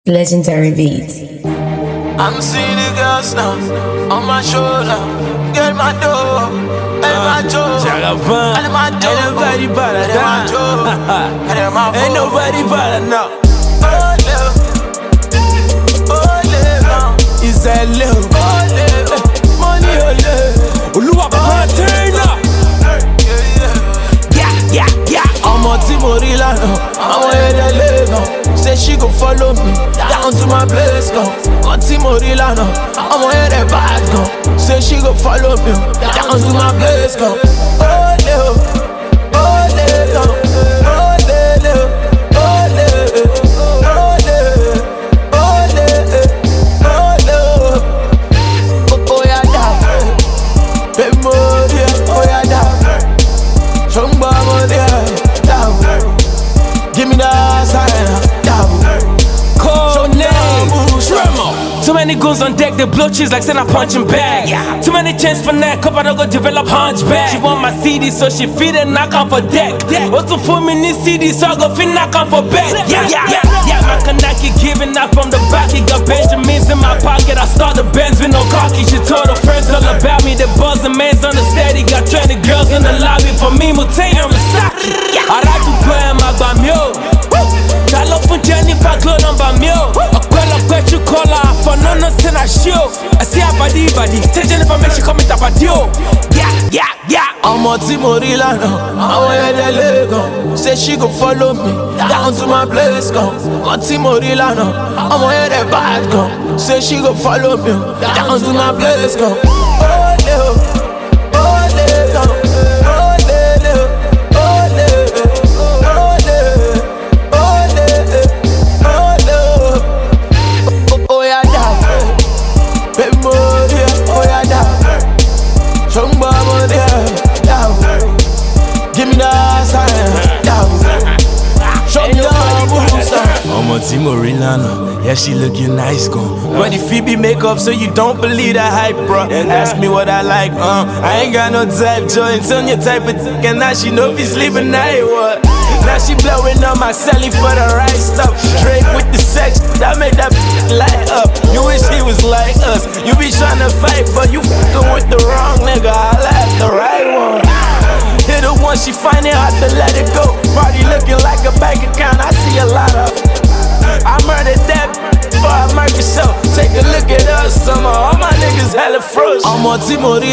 Legendary beats. I'm seeing the girls now on my shoulder. Get my door, and my jaw. Jagaban, And my jaw. ain't nobody but a And my jaw. And my Ain't nobody but a no. Oh, little. It's that little money, oh little. Oluwa baba turn up. Yeah. I'm a Timori Lano. I'm a Lego. Say she gon' follow me down to my place, go. I'm Timori Lano. I'm a bad go. Say she gon' follow me down to my place, go. Oh, little. Oh, little. Oh, little. Oh, little. Oh, little. Oh, little. Oh, little. Oh, yeah, da. Memoria, oh, yeah, da. Chumba, oh, yeah. Give me that sign, Code name, Tremor. Too many goons on deck, they blow cheese like send a punching bag. Too many chains for neck, hope I don't go develop hunchback. She want my CD, so she feed and knock on for deck. Also for me this CD, so I go fit knock on for back. Yeah, my Kanaki giving up from the back. He got Benjamins in my pocket. I start the Benz with no cocky. She told her friends all about me. The buzz and man's on the steady. Got 20 girls in the lobby for me. Mutain on the stock. I like to play my bamio. I love for Jennifer Claude on bamio. I quit you call her for no nothing I show. I see her body. Tell Jennifer make she come in tap Yeah. I'm a Timori Lano. I'm a Lego. Say she gon' follow me down to my place, go. I'm a Timori Lano. I'm a bad go. Say she gon' follow me down to my place, go. Oh, little. Oh, little. Oh, little. Oh, little. Oh, little. Oh, little. Oh, little. Oh, yeah, da. Memoria, oh, yeah, da. Chumba, oh, yeah. Give me that sign, show me the booster. I'm a Timori Lano, yeah, she looking nice, gon'. But if it be makeup, so you don't believe that hype, bro. Ask me what I like, I ain't got no type, joints on your type of and now she know if you sleeping night, what? Now she blowing up my celly for the right stuff. Drake with the sex, that made that light up. You wish he was like us. You be tryna fight, but you fucking with the wrong nigga. I like the right one. Hit her once, she find it hard to let it go. Party looking like a bank account, I see a lot of. I murdered that before I murdered so. Take a look at us, some of all my niggas hella frozen. I'm a Timori.